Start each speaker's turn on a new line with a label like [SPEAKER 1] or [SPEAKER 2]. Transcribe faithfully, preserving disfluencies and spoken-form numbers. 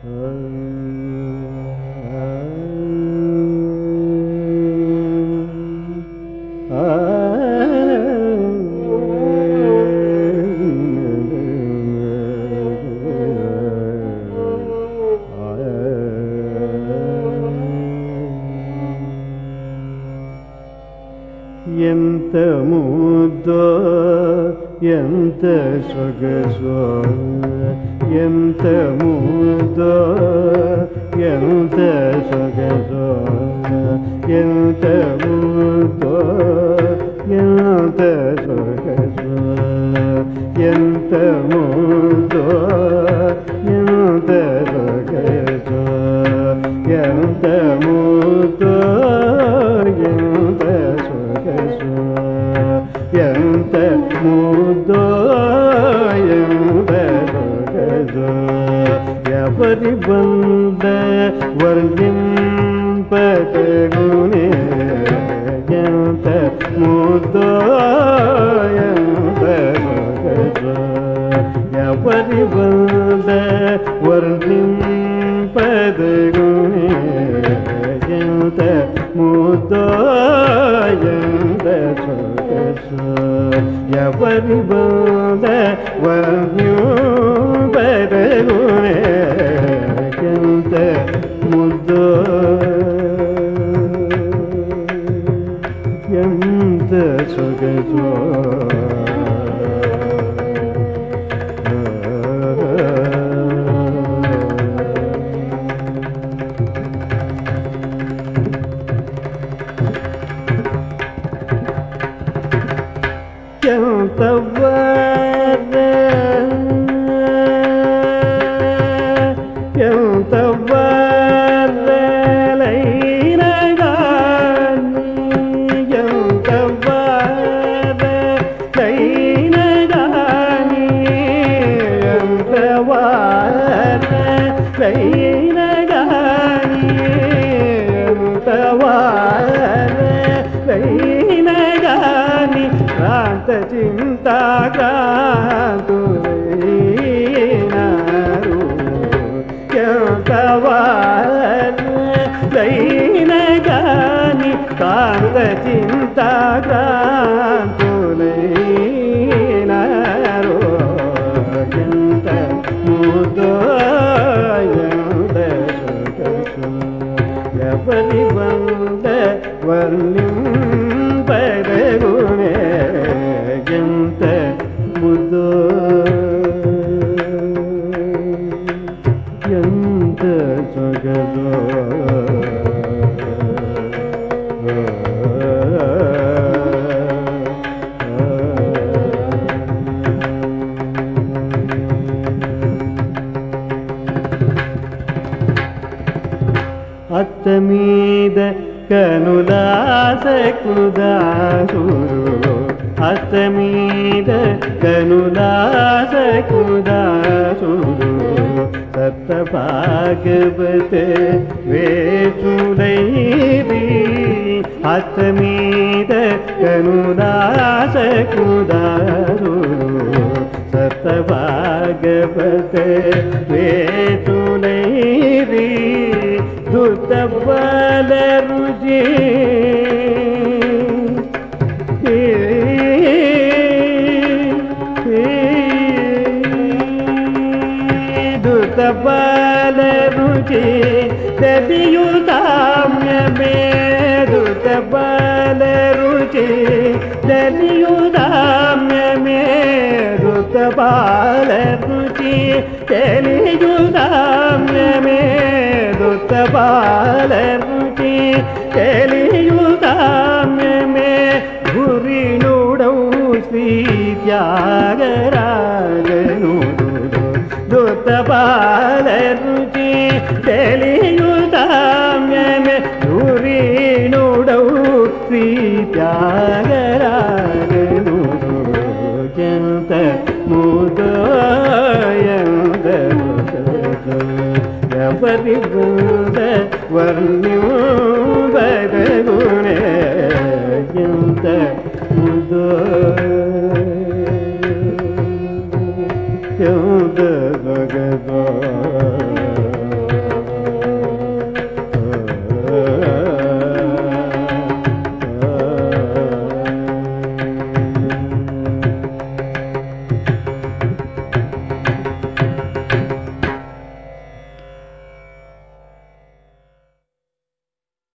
[SPEAKER 1] ఎంత ముద్దో ఎంత సొగసో ఎంత ముద్దో ఎంత సొగసో ఎంత ముద్దో ఎంత సొగసో ఎంత ముద్దో ఎంత సొగసో ఎంత ముద్దో ఎంత సొగసో ఎంత ముద్దో ఎంత సొగసో ఎవరి బంద వర్ణింపతగునే ఎంత ముద్దో ఎంత సొగసో ఎవరి బంద వర్ణింపతగునే ఎంత ముద్దో ఎంత సొగసో ఎవరి బంద వర్ణింపతగునే ఎంత ముద్దో ఎంత సొగసో ఎంత వర ఎంత వరలైన గాని ఎంత వరలైన గాని ఎంత వరలైన గాని ఎంత వరలైన గాని ప్రాంత చింతాకాంతులైనారు ఎంత వరలైన గాని కాంత చింతాకాంతులైనారు ఎంత ముద్దో ఎంత సొగసో ఎవరి బంద వర్ణింపతగునే ఎంత ముద్దో ఎంత సొగసో అత్త మీద కనులాసకుదాసురు అత్త మీద కనులాసకుదాసురు సప్త భాగవత వేచులైరి అత్త మీద కనులాసకుదాసురు సప్త భాగవత వేచులైరి దుర్దబల రుచి దుర్దబల రుచి దదియుదామ్యమే దుర్దబల రుచి దదియుదామ్యమే దుర్దబల రుచి తెలియుదామ్యమే దుర్దబల రుచి తెలియుదామ్యమే గురినుడౌ శ్రీ త్యాగరాజను దుర్దబల రుచి తెలియుదామ్యమే గురినుడౌ శ్రీ త్యాగరాజను ఎంత ముద్దో ఎంత సొగసో ఎవరి బంద వర్ణింపతగునే ఎంత ముద్దో ఎంత సొగసో